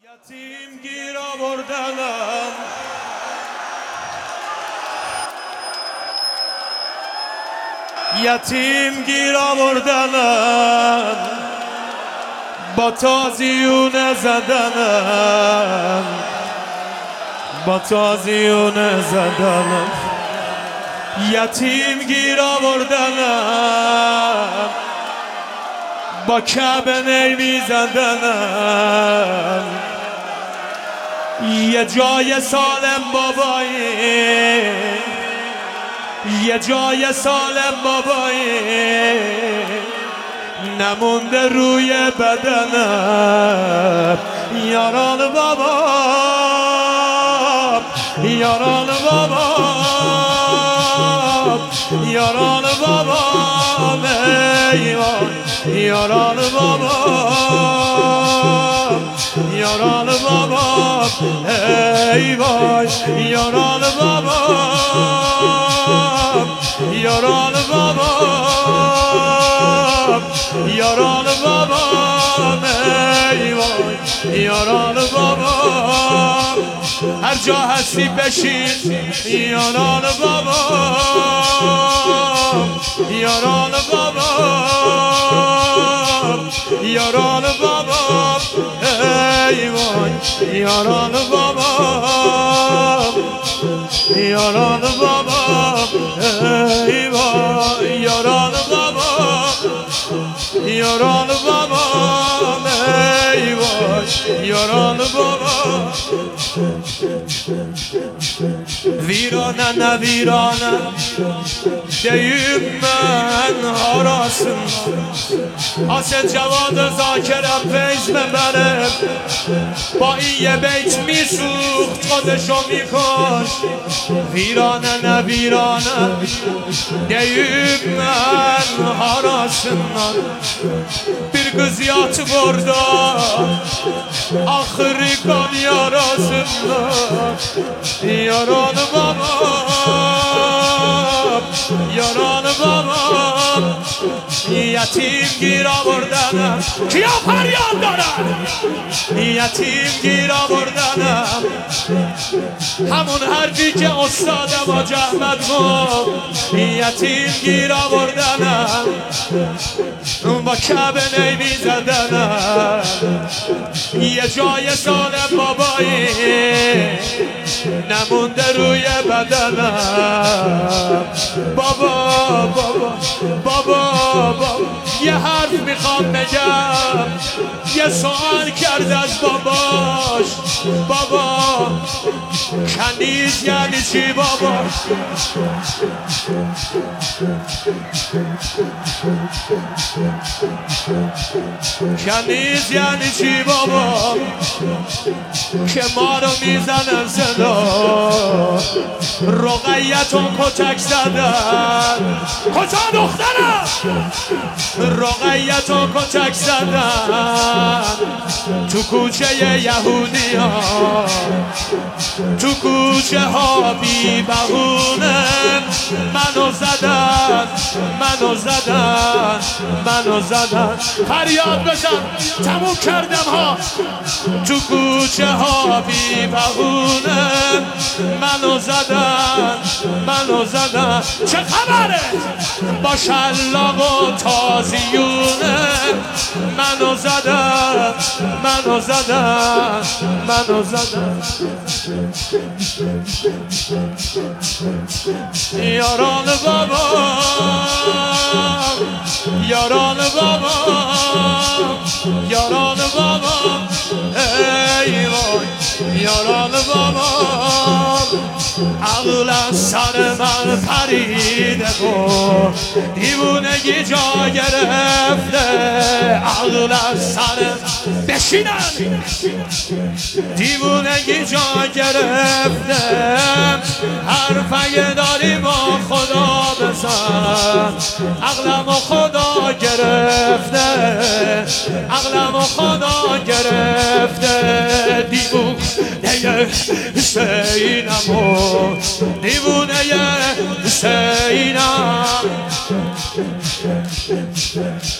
یتیم گیر آوردنم یتیم گیر آوردنم با تازیونه زدنم با تازیونه زدنم یتیم گیر آوردنم با کعبه نیمی زدنم یه جای سالم بابایی یه جای سالم بابایی نمونده روی بدنم یاران بابا یاران بابا یاران بابا یاران بابا یاران بابا ای وای یاران بابا یاران بابا یاران بابا ای وای یاران بابا هر جا هستی بشین یاران بابا یاران بابا یاران بابا ای وای یاران بابا یاران بابا ای وای یاران بابا یاران بابا ای وای یاران بابا ویرانه نه ویرانه deyim ben arasında Asıl Cevad Zakir'e feyz benim با این یه بیت میسوخت خودشو میکش ویرانه نه ویرانه deyim ben arasından bir kız yatıp orada ahri kan yarasında yaran babam yaran babam یتیم گیر آوردنم کیا فریاد دارن یتیم گیر آوردنم همون حرفی که استادم حاج احمد گفت یتیم گیر آوردنم با کعبه نیمی زدنم یه جای سالم بابایی نمونده روی بدنم بابا بابا بابا یه حرف میخوام بگم یه سوال کرد از باباش بابا کنیز یعنی چی بابا کنیز یعنی چی بابا که ما رو میزنن صدا رقیتون کتک زدن کجا دخترم رقیتون کتک زدن تو کوچه یهودی ها تو کوچه ها بی بهونه منو زدن منو زدن منو زدن فریاد بزن تموم کردم ها تو کوچه ها بی بهونه منو زدن منو زدن چه خبره با شلاق و تازیونه منو زدن منو زدن منو زدن یاران بابا یاران بابا یاران بابا ای وای یاران بابا عقل از سر من پریده بود دیوونگی جا گرفته عقل از سر بشینن دیوونگی جا گرفته حرفه داری با خدا بزن عقلم و خدا گرفته عقلم و خدا گرفته دیوونه حسینم و دیوونه حسینم